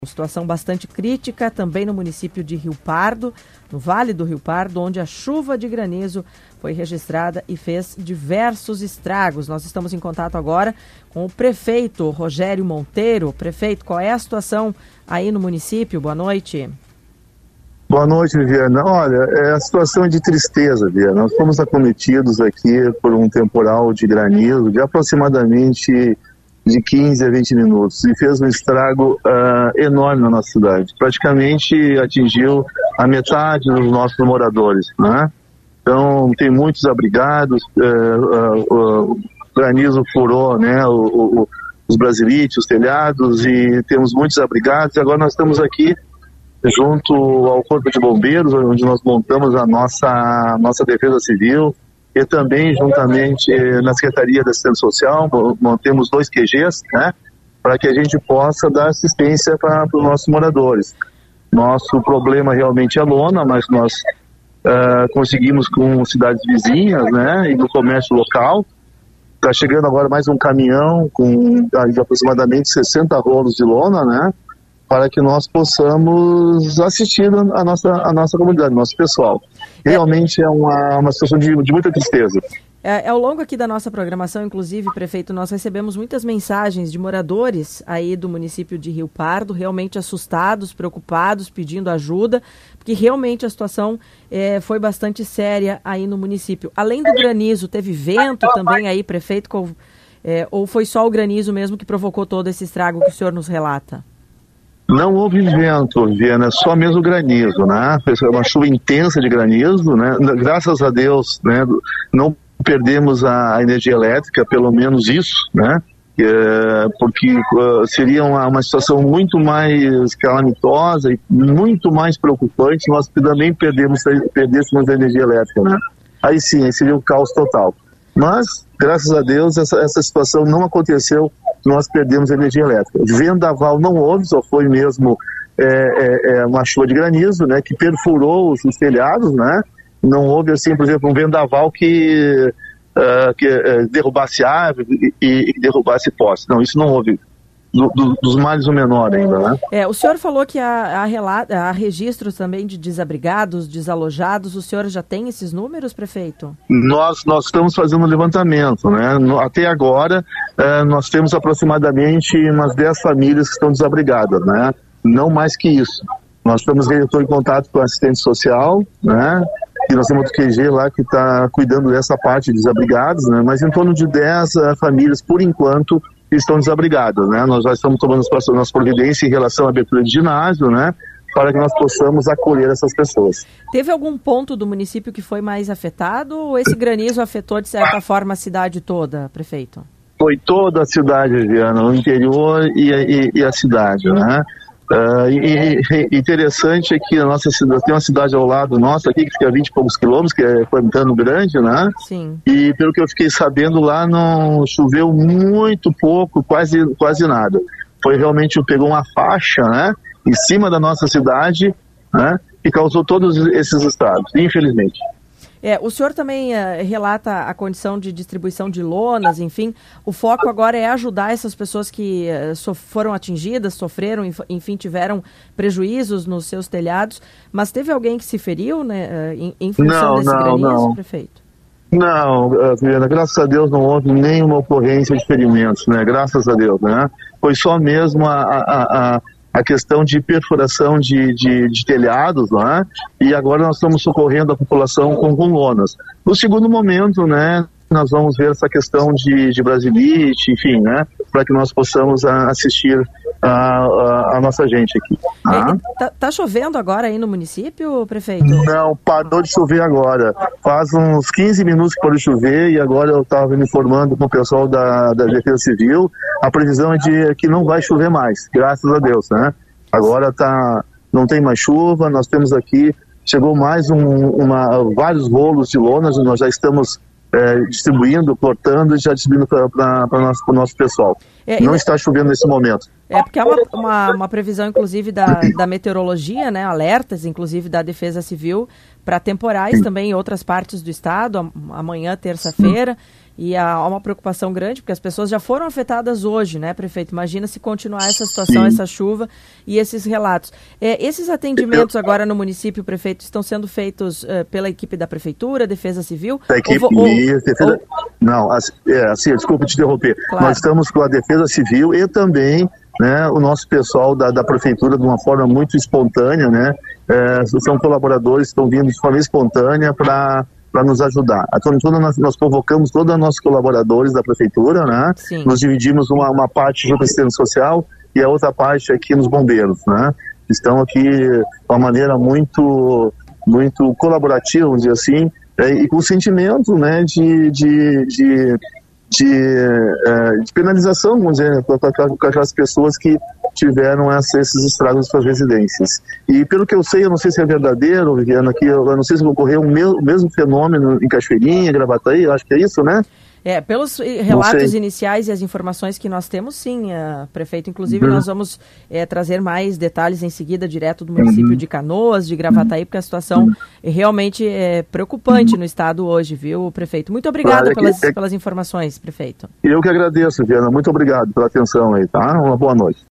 Situação bastante crítica também no município de Rio Pardo, no Vale do Rio Pardo, onde a chuva de granizo foi registrada e fez diversos estragos. Nós estamos em contato agora com o prefeito Rogério Monteiro. Prefeito, qual é a situação aí no município? Boa noite. Boa noite, Viviana. Olha, a situação é de tristeza, Viviana. Nós fomos acometidos aqui por um temporal de granizo de aproximadamente de 15 a 20 minutos e fez um estrago enorme na nossa cidade. Praticamente atingiu a metade dos nossos moradores, né? Então, tem muitos abrigados, o granizo furou, né, os brasilites, os telhados, e temos muitos abrigados. E agora nós estamos aqui junto ao Corpo de Bombeiros, onde nós montamos a nossa Defesa Civil, e também, juntamente na Secretaria da Assistência Social, montamos 2 QGs, né, para que a gente possa dar assistência para os nossos moradores. Nosso problema realmente é a lona, mas nós conseguimos com cidades vizinhas, né, e no comércio local. Está chegando agora mais um caminhão com de aproximadamente 60 rolos de lona, né, para que nós possamos assistir a nossa comunidade, nosso pessoal. Realmente é uma situação de muita tristeza. Ao longo aqui da nossa programação, inclusive, prefeito, nós recebemos muitas mensagens de moradores aí do município de Rio Pardo, realmente assustados, preocupados, pedindo ajuda, porque realmente a situação foi bastante séria aí no município. Além do granizo, teve vento também aí, prefeito, ou foi só o granizo mesmo que provocou todo esse estrago que o senhor nos relata? Não houve vento, Viana, só mesmo granizo, né? Foi uma chuva intensa de granizo, né? Graças a Deus, né? Não perdemos a energia elétrica, pelo menos isso, né? Porque seria uma situação muito mais calamitosa e muito mais preocupante se nós também perdêssemos a energia elétrica, né? Aí sim, aí seria um caos total. Mas, graças a Deus, essa situação não aconteceu. Nós perdemos energia elétrica. Vendaval não houve, só foi mesmo uma chuva de granizo, né, que perfurou os telhados, né? Não houve, assim, por exemplo, um vendaval que derrubasse árvore e derrubasse postes. Não, isso não houve. Dos males o menor ainda, né? O senhor falou que há registros também de desabrigados, desalojados. O senhor já tem esses números, prefeito? Nós estamos fazendo um levantamento, né? Até agora, nós temos aproximadamente umas 10 famílias que estão desabrigadas, né? Não mais que isso. Eu estou em contato com a assistente social, né? E nós temos outro QG lá que está cuidando dessa parte de desabrigados, né? Mas em torno de 10 famílias, por enquanto, estão desabrigadas, né? Nós já estamos tomando as nossas providências em relação à abertura de ginásio, né? Para que nós possamos acolher essas pessoas. Teve algum ponto do município que foi mais afetado ou esse granizo afetou de certa forma a cidade toda, prefeito? Foi toda a cidade, Viana, o interior e a cidade, né? Interessante é que a nossa cidade, tem uma cidade ao lado nossa aqui que fica a 20 e poucos quilômetros, que é Pantano Grande, né? Sim. E pelo que eu fiquei sabendo lá não choveu muito pouco, quase nada. Foi realmente, pegou uma faixa, né, em cima da nossa cidade, né, e causou todos esses estragos, infelizmente. O senhor também relata a condição de distribuição de lonas, enfim. O foco agora é ajudar essas pessoas que foram atingidas, sofreram, enfim, tiveram prejuízos nos seus telhados. Mas teve alguém que se feriu, né, em função desse granizo, prefeito? Não, Juliana, graças a Deus não houve nenhuma ocorrência de ferimentos, né? Graças a Deus, né? Foi só mesmo a questão de perfuração de telhados, né? E agora nós estamos socorrendo a população com lonas. No segundo momento, né, nós vamos ver essa questão de brasilite, enfim, né, para que nós possamos assistir a nossa gente aqui. Tá chovendo agora aí no município, prefeito? Não, parou de chover agora. Faz uns 15 minutos que parou de chover e agora eu estava me informando com o pessoal da Defesa Civil. A previsão é de que não vai chover mais, graças a Deus, né? Agora não tem mais chuva, nós temos aqui, chegou mais vários rolos de lonas, nós já estamos distribuindo, cortando e já distribuindo para o nosso pessoal. Não está chovendo nesse momento. Porque há uma previsão, inclusive, da meteorologia, né? Alertas, inclusive, da Defesa Civil para temporais também em outras partes do estado, amanhã, terça-feira. E há uma preocupação grande, porque as pessoas já foram afetadas hoje, né, prefeito? Imagina se continuar essa situação, essa chuva e esses relatos. Esses atendimentos agora no município, prefeito, estão sendo feitos pela equipe da Prefeitura, Defesa Civil? Da equipe Não, assim, desculpa te interromper. Claro. Nós estamos com a Defesa Civil e também, né, o nosso pessoal da Prefeitura de uma forma muito espontânea, né? São colaboradores que estão vindo de forma espontânea para nos ajudar. Nós convocamos todos os nossos colaboradores da Prefeitura, né? Sim. Nos dividimos uma parte junto à assistência social e a outra parte aqui nos bombeiros, né? Estão aqui de uma maneira muito colaborativa, vamos dizer assim, e com sentimento, né, de penalização, vamos dizer, com aquelas pessoas que tiveram esses estragos nas suas residências. E pelo que eu sei, eu não sei se é verdadeiro, Viviana, que eu não sei se ocorreu o mesmo fenômeno em Cachoeirinha, Gravataí, eu acho que é isso, né? Pelos relatos iniciais e as informações que nós temos, sim, prefeito. Inclusive, nós vamos trazer mais detalhes em seguida, direto do município de Canoas, de Gravataí, porque a situação realmente é preocupante no estado hoje, viu, prefeito? Muito obrigada pelas informações, prefeito. Eu que agradeço, Viana. Muito obrigado pela atenção aí, tá? Uma boa noite.